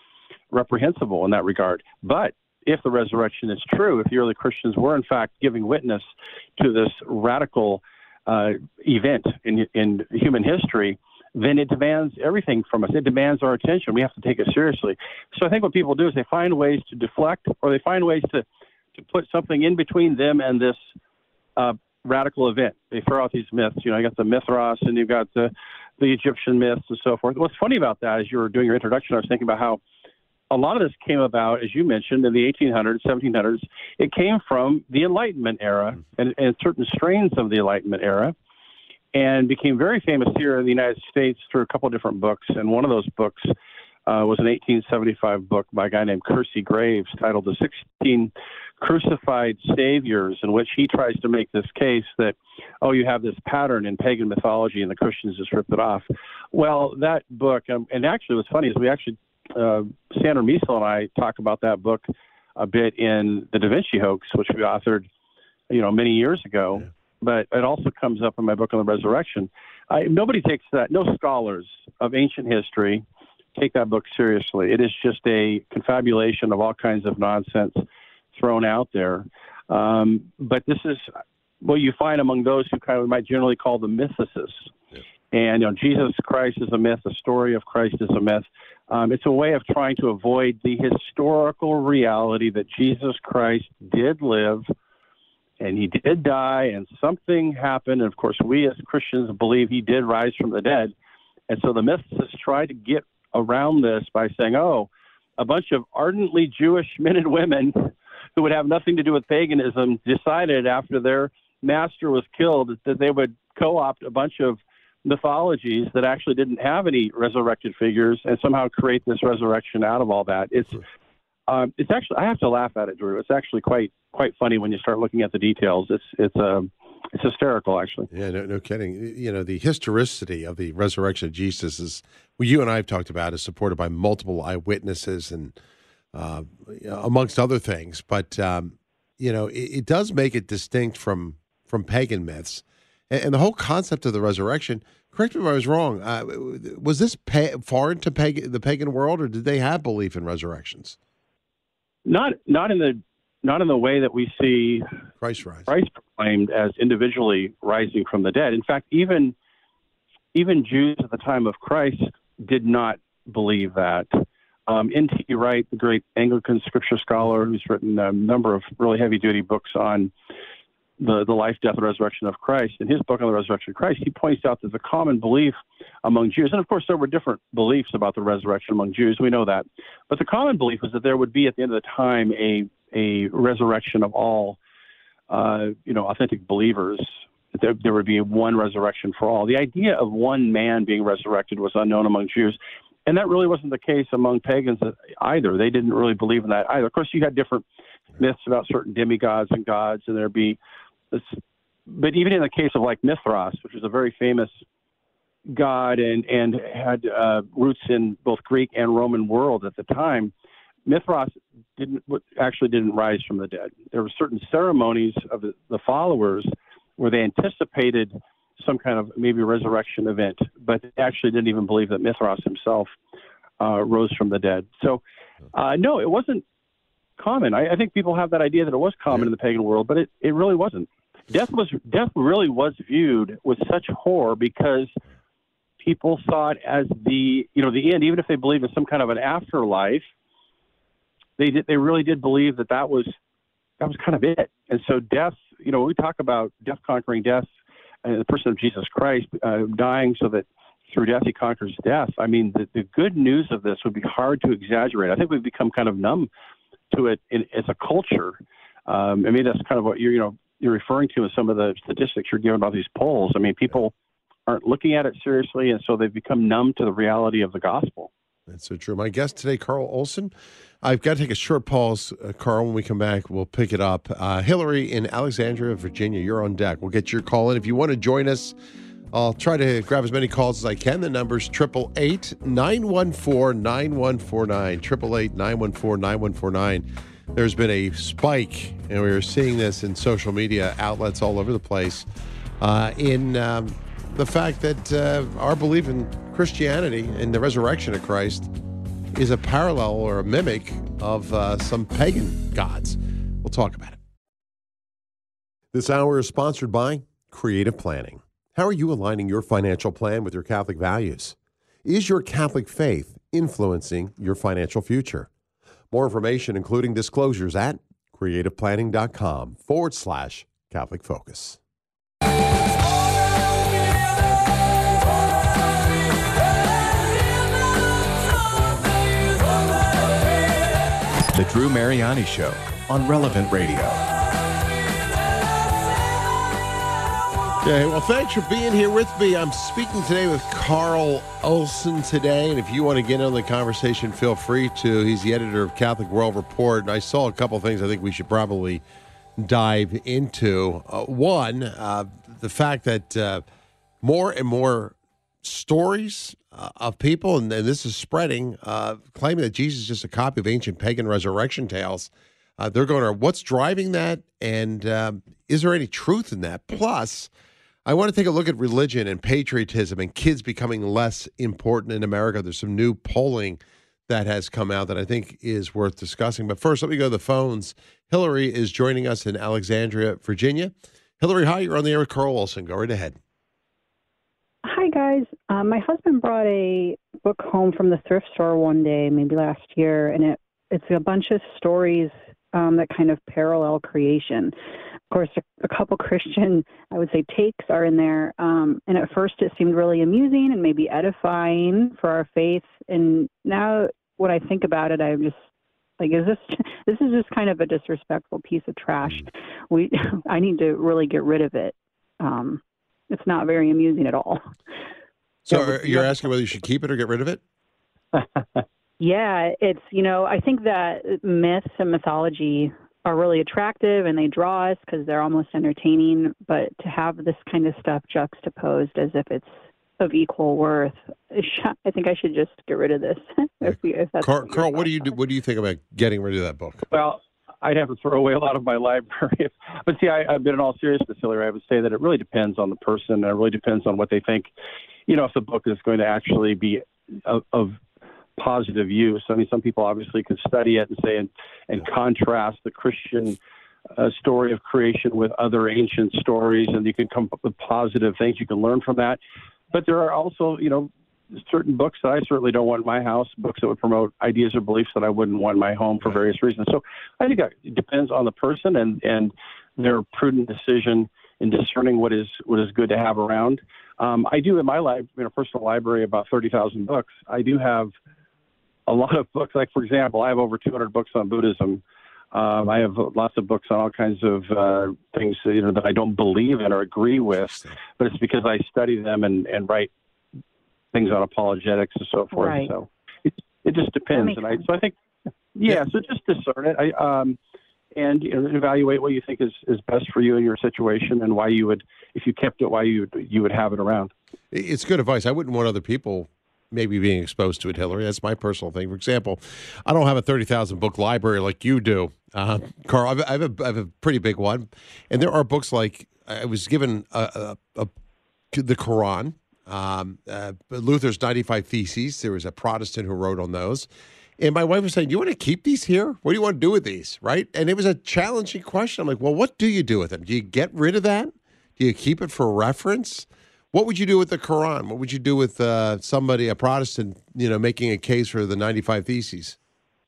reprehensible in that regard. But if the resurrection is true, if the early Christians were in fact giving witness to this radical uh, event in, in human history, then it demands everything from us. It demands our attention. We have to take it seriously. So I think what people do is they find ways to deflect, or they find ways to, to put something in between them and this uh, radical event. They throw out these myths. You know, you got the Mithras, and you've got the, the Egyptian myths and so forth. What's funny about that, as you were doing your introduction, I was thinking about how a lot of this came about, as you mentioned, in the eighteen hundreds, seventeen hundreds. It came from the Enlightenment era and, and certain strains of the Enlightenment era, and became very famous here in the United States through a couple of different books. And one of those books uh, was an eighteen seventy-five book by a guy named Kersey Graves titled The sixteen Crucified Saviors, in which he tries to make this case that, oh, you have this pattern in pagan mythology and the Christians just ripped it off. Well, that book, um, and actually what's funny is we actually, uh, Sandra Miesel and I talk about that book a bit in The Da Vinci Hoax, which we authored, you know, many years ago. Yeah. But it also comes up in my book on the resurrection. I, nobody takes that, no scholars of ancient history take that book seriously. It is just a confabulation of all kinds of nonsense thrown out there. Um, but this is what you find among those who kind of might generally call the mythicists. Yeah. And, you know, Jesus Christ is a myth. The story of Christ is a myth. Um, it's a way of trying to avoid the historical reality that Jesus Christ did live, and he did die, and something happened. And, of course, we as Christians believe he did rise from the dead. And so the mythicists try to get around this by saying, oh, a bunch of ardently Jewish men and women who would have nothing to do with paganism decided after their master was killed that they would co-opt a bunch of mythologies that actually didn't have any resurrected figures and somehow create this resurrection out of all that. It's um, it's actually, I have to laugh at it, Drew. It's actually quite quite funny when you start looking at the details. It's it's um it's hysterical, actually. Yeah, no, no kidding. You know, the historicity of the resurrection of Jesus is, well, you and I have talked about, is supported by multiple eyewitnesses and uh, amongst other things. But um, you know, it, it does make it distinct from from pagan myths, and, and the whole concept of the resurrection. Correct me if I was wrong. Uh, was this pa- foreign to pagan, the pagan world, or did they have belief in resurrections? Not not in the not in the way that we see Christ rise. Christ proclaimed as individually rising from the dead. In fact, even even Jews at the time of Christ did not believe that. Um, N T Wright, the great Anglican scripture scholar, who's written a number of really heavy-duty books on the, the life, death, and resurrection of Christ, in his book on the resurrection of Christ, he points out that the common belief among Jews, and of course there were different beliefs about the resurrection among Jews, we know that, but the common belief was that there would be at the end of the time a a resurrection of all, uh, you know, authentic believers. There, there would be one resurrection for all. The idea of one man being resurrected was unknown among Jews, and that really wasn't the case among pagans either. They didn't really believe in that either. Of course, you had different myths about certain demigods and gods, and there'd be this. But even in the case of like Mithras, which was a very famous god and and had uh, roots in both Greek and Roman world at the time, Mithras didn't actually didn't rise from the dead. There were certain ceremonies of the, the followers where they anticipated some kind of maybe resurrection event, but they actually didn't even believe that Mithras himself uh, rose from the dead. So, uh, no, it wasn't common. I, I think people have that idea that it was common in the pagan world, but it, it really wasn't. Death was death really was viewed with such horror because people saw it as the you know the end. Even if they believed in some kind of an afterlife, they did they really did believe that that was that was kind of it. And so death, you know, when we talk about death conquering death, and the person of Jesus Christ uh, dying so that through death he conquers death. I mean, the, the good news of this would be hard to exaggerate. I think we've become kind of numb to it in, as a culture. Um, I mean, that's kind of what you're, you know, you're referring to in some of the statistics you're giving about these polls. I mean, people aren't looking at it seriously, and so they've become numb to the reality of the gospel. That's so true. My guest today, Carl Olson. I've got to take a short pause, uh, Carl. When we come back, we'll pick it up. Uh, Hillary in Alexandria, Virginia, you're on deck. We'll get your call in. If you want to join us, I'll try to grab as many calls as I can. The number's eight eight eight, nine one four, nine one four nine, eight eight eight, nine one four, nine one four nine. There's been a spike, and we are seeing this in social media outlets all over the place, uh, in um, the fact that uh, our belief in Christianity and the resurrection of Christ is a parallel or a mimic of uh, some pagan gods. We'll talk about it. This hour is sponsored by Creative Planning. How are you aligning your financial plan with your Catholic values? Is your Catholic faith influencing your financial future? More information, including disclosures, at creativeplanning.com forward slash Catholic Focus. The Drew Mariani Show on Relevant Radio. Okay, well, thanks for being here with me. I'm speaking today with Carl Olson today, and if you want to get on the conversation, feel free to. He's the editor of Catholic World Report, and I saw a couple of things I think we should probably dive into. Uh, one, uh, the fact that uh, more and more stories uh, of people, and, and this is spreading, uh, claiming that Jesus is just a copy of ancient pagan resurrection tales. Uh, they're going to, what's driving that, and um, is there any truth in that? Plus, I want to take a look at religion and patriotism and kids becoming less important in America. There's some new polling that has come out that I think is worth discussing. But first, let me go to the phones. Hillary is joining us in Alexandria, Virginia. Hillary, hi, you're on the air with Carl Olson. Go right ahead. Hi, guys. Uh, my husband brought a book home from the thrift store one day, maybe last year, and it it's a bunch of stories um, that kind of parallel creation. Of course, a, a couple Christian, I would say, takes are in there. Um, and at first it seemed really amusing and maybe edifying for our faith. And now when I think about it, I'm just like, is this, this is just kind of a disrespectful piece of trash. We, I need to really get rid of it. Um, it's not very amusing at all. So are, you're asking whether you should keep it or get rid of it? Yeah, it's, you know, I think that myths and mythology are really attractive and they draw us because they're almost entertaining. But to have this kind of stuff juxtaposed as if it's of equal worth, I think I should just get rid of this. if we, if that's Carl, Carl what do you do? What do you think about getting rid of that book? Well, I'd have to throw away a lot of my library. But see, I, I've been in all seriousness, Hillary. I would say that it really depends on the person. And it really depends on what they think. You know, if the book is going to actually be of, of positive use. I mean, some people obviously can study it and say and, and contrast the Christian uh, story of creation with other ancient stories, and you can come up with positive things you can learn from that. But there are also, you know, certain books that I certainly don't want in my house, books that would promote ideas or beliefs that I wouldn't want in my home for various reasons. So I think it depends on the person and, and their prudent decision in discerning what is what is good to have around. Um, I do in my life, in a personal library, about thirty thousand books. I do have a lot of books. Like, for example, I have over two hundred books on Buddhism. Um, I have lots of books on all kinds of uh, things, you know, that I don't believe in or agree with, but it's because I study them and, and write things on apologetics and so forth. Right. So it, it just depends. And I, so I think, yeah, so just discern it. I, um, and you know, evaluate what you think is, is best for you in your situation and why you would, if you kept it, why you would, you would have it around. It's good advice. I wouldn't want other people maybe being exposed to it, Hillary. That's my personal thing. For example, I don't have a thirty thousand book library like you do. Uh, Carl, I have, I, have a, I have a pretty big one. And there are books like, I was given a, a, a, the Quran, um, uh, Luther's ninety-five Theses. There was a Protestant who wrote on those. And my wife was saying, do you want to keep these here? What do you want to do with these, right? And it was a challenging question. I'm like, well, what do you do with them? Do you get rid of that? Do you keep it for reference? What would you do with the Quran? What would you do with uh, somebody, a Protestant, you know, making a case for the ninety-five Theses?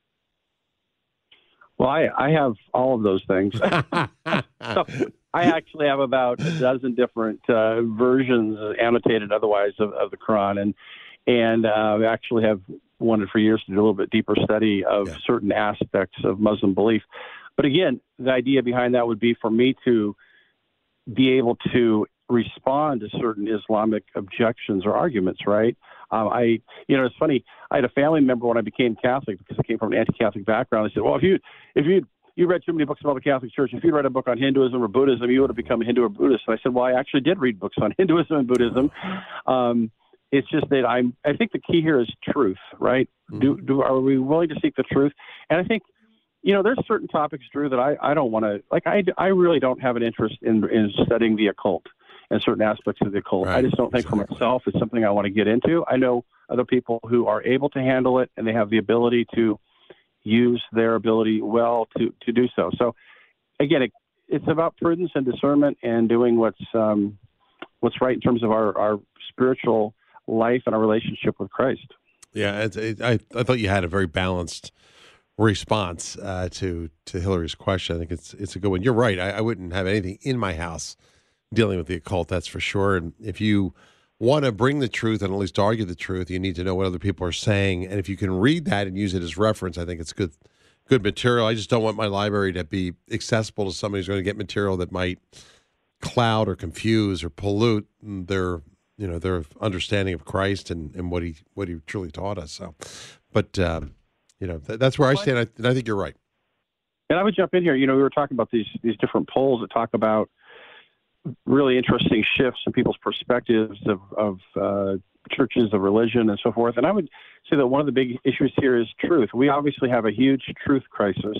Well, I, I have all of those things. So I actually have about a dozen different uh, versions, annotated otherwise, of, of the Quran. And, and uh, I actually have wanted for years to do a little bit deeper study of yeah. certain aspects of Muslim belief. But again, the idea behind that would be for me to be able to respond to certain Islamic objections or arguments, right? Um, I, you know, it's funny. I had a family member when I became Catholic, because I came from an anti-Catholic background. They said, "Well, if you, if you, you read too many books about the Catholic Church, if you read a book on Hinduism or Buddhism, you would have become a Hindu or Buddhist." And I said, "Well, I actually did read books on Hinduism and Buddhism. Um, it's just that I'm. I think the key here is truth, right? Mm-hmm. Do, do are we willing to seek the truth? And I think." You know, there's certain topics, Drew, that I, I don't want to, like, I, I really don't have an interest in, in studying the occult. and certain aspects of the occult. Right, I just don't think exactly. for myself it's something I want to get into. I know other people who are able to handle it, and they have the ability to use their ability well to, to do so. So, again, it, it's about prudence and discernment and doing what's um, what's right in terms of our, our spiritual life and our relationship with Christ. Yeah, it, it, I I thought you had a very balanced response uh, to to Hillary's question. I think it's it's a good one. You're right. I, I wouldn't have anything in my house dealing with the occult. That's for sure. And if you want to bring the truth and at least argue the truth, you need to know what other people are saying. And if you can read that and use it as reference, I think it's good good material. I just don't want my library to be accessible to somebody who's going to get material that might cloud or confuse or pollute their you know their understanding of Christ and, and what he what he truly taught us. So, but um, you know th- that's where I stand. I, and I think you're right. And I would jump in here. You know, we were talking about these these different polls that talk about really interesting shifts in people's perspectives of, of uh, churches, of religion, and so forth. And I would say that one of the big issues here is truth. We obviously have a huge truth crisis.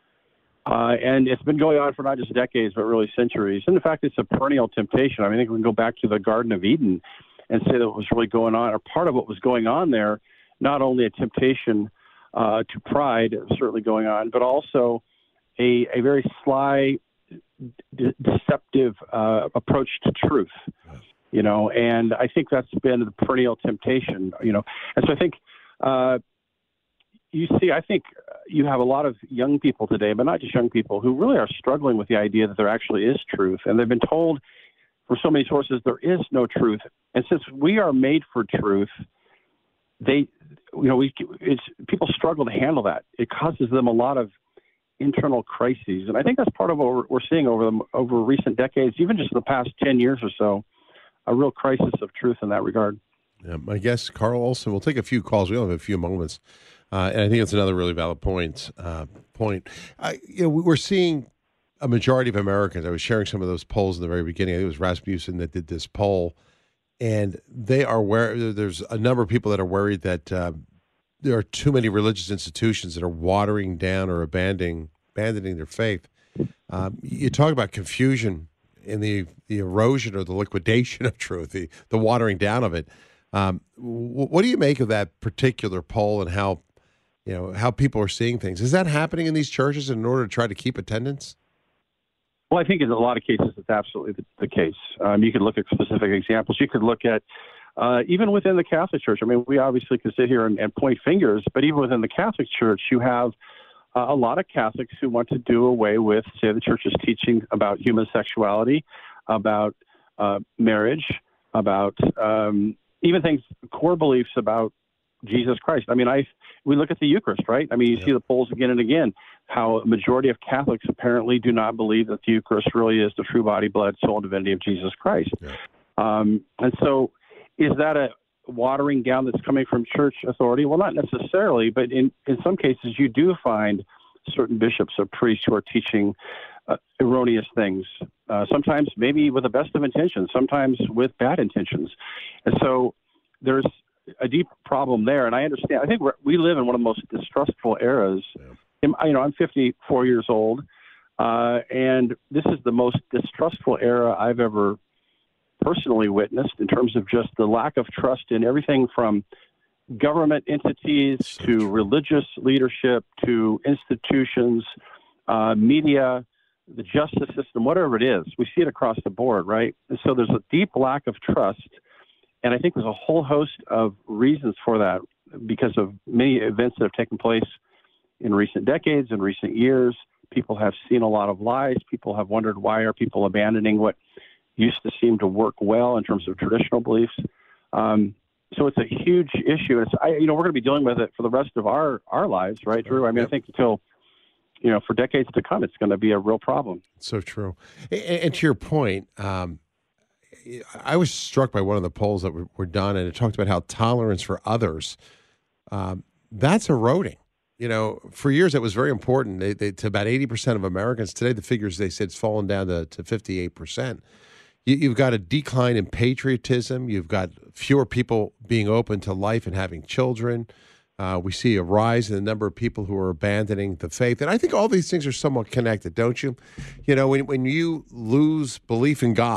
Uh, and it's been going on for not just decades, but really centuries. And in fact, it's a perennial temptation. I mean, I think we can go back to the Garden of Eden and say that what was really going on, or part of what was going on there, not only a temptation uh, to pride, certainly going on, but also a, a very sly, de- deceptive uh, approach to truth. You know, and I think that's been the perennial temptation. You know, and so I think. Uh, You see, I think you have a lot of young people today, but not just young people, who really are struggling with the idea that there actually is truth. And they've been told from so many sources there is no truth. And since we are made for truth, they, you know, we it's, people struggle to handle that. It causes them a lot of internal crises. And I think that's part of what we're, we're seeing over the, over recent decades, even just the past ten years or so, a real crisis of truth in that regard. Yeah, my guest, Carl Olson. We'll take a few calls. We only have a few moments. Uh, and I think it's another really valid point. Uh, point. I, you know, we're seeing a majority of Americans. I was sharing some of those polls in the very beginning. I think it was Rasmussen that did this poll, and they are where there's a number of people that are worried that uh, there are too many religious institutions that are watering down or abandoning abandoning their faith. Um, you talk about confusion in the the erosion or the liquidation of truth, the the watering down of it. Um, w- what do you make of that particular poll and how? You know, how people are seeing things. Is that happening in these churches in order to try to keep attendance? Well, I think in a lot of cases it's absolutely the, the case. Um, you could look at specific examples. You could look at uh, even within the Catholic Church. I mean, we obviously can sit here and, and point fingers, but even within the Catholic Church, you have uh, a lot of Catholics who want to do away with, say, the Church's teaching about human sexuality, about uh, marriage, about um, even things, core beliefs about Jesus Christ. I mean, I we look at the Eucharist, right? I mean, you yeah. see the polls again and again, how a majority of Catholics apparently do not believe that the Eucharist really is the true body, blood, soul, and divinity of Jesus Christ. Yeah. Um, and so is that a watering down that's coming from church authority? Well, not necessarily, but in, in some cases you do find certain bishops or priests who are teaching uh, erroneous things, uh, sometimes maybe with the best of intentions, sometimes with bad intentions. And so there's a deep problem there, and I understand. I think we're, we live in one of the most distrustful eras. Yeah. You know, I'm fifty-four years old, uh, and this is the most distrustful era I've ever personally witnessed in terms of just the lack of trust in everything from government entities so to true. religious leadership to institutions, uh, media, the justice system, whatever it is. We see it across the board, right? And so there's a deep lack of trust. And I think there's a whole host of reasons for that because of many events that have taken place in recent decades and recent years. People have seen a lot of lies. People have wondered, why are people abandoning what used to seem to work well in terms of traditional beliefs? Um, so it's a huge issue. It's, I, you know, we're going to be dealing with it for the rest of our, our lives, right, Drew? I mean, yep. I think until, you know, for decades to come, it's going to be a real problem. So true. And, and to your point, um, I was struck by one of the polls that were, were done, and it talked about how tolerance for others, um, that's eroding. You know, for years it was very important. They, they, to about eighty percent of Americans. Today, the figures, they said, it's fallen down to, to fifty-eight percent. You, you've got a decline in patriotism. You've got fewer people being open to life and having children. Uh, we see a rise in the number of people who are abandoning the faith. And I think all these things are somewhat connected, don't you? You know, when, when you lose belief in God,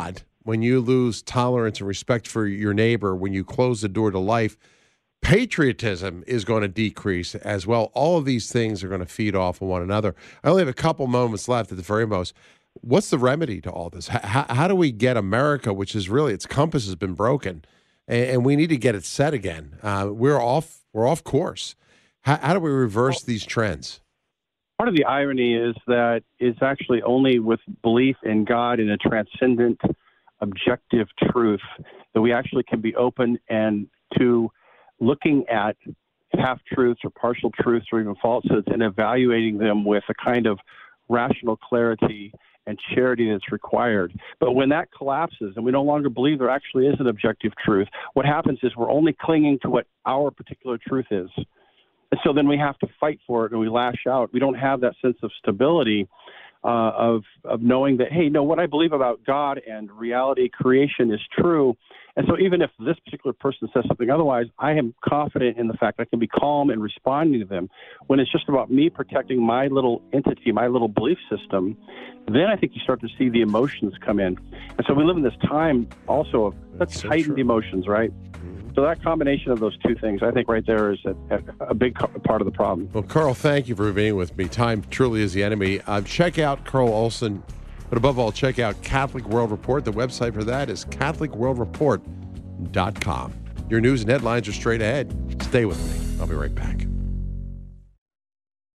when you lose tolerance and respect for your neighbor, when you close the door to life, patriotism is going to decrease as well. All of these things are going to feed off of one another. I only have a couple moments left at the very most. What's the remedy to all this? How, how do we get America, which is really, its compass has been broken, and, and we need to get it set again? Uh, we're off. We're off course. How, how do we reverse these trends? Part of the irony is that it's actually only with belief in God and a transcendent, objective truth that we actually can be open and to looking at half-truths or partial truths or even falsehoods and evaluating them with a kind of rational clarity and charity that's required. But when that collapses and we no longer believe there actually is an objective truth, what happens is we're only clinging to what our particular truth is. And so then we have to fight for it and we lash out. We don't have that sense of stability uh, of of knowing that, hey, no, what I believe about God and reality, creation is true. And so even if this particular person says something otherwise, I am confident in the fact that I can be calm in responding to them. When it's just about me protecting my little entity, my little belief system, then I think you start to see the emotions come in. And so we live in this time also of let's so heighten true. the emotions, right? So that combination of those two things, I think right there is a, a, a big co- part of the problem. Well, Carl, thank you for being with me. Time truly is the enemy. Uh, check out Carl Olson, but above all, check out Catholic World Report. The website for that is catholic world report dot com. Your news and headlines are straight ahead. Stay with me. I'll be right back.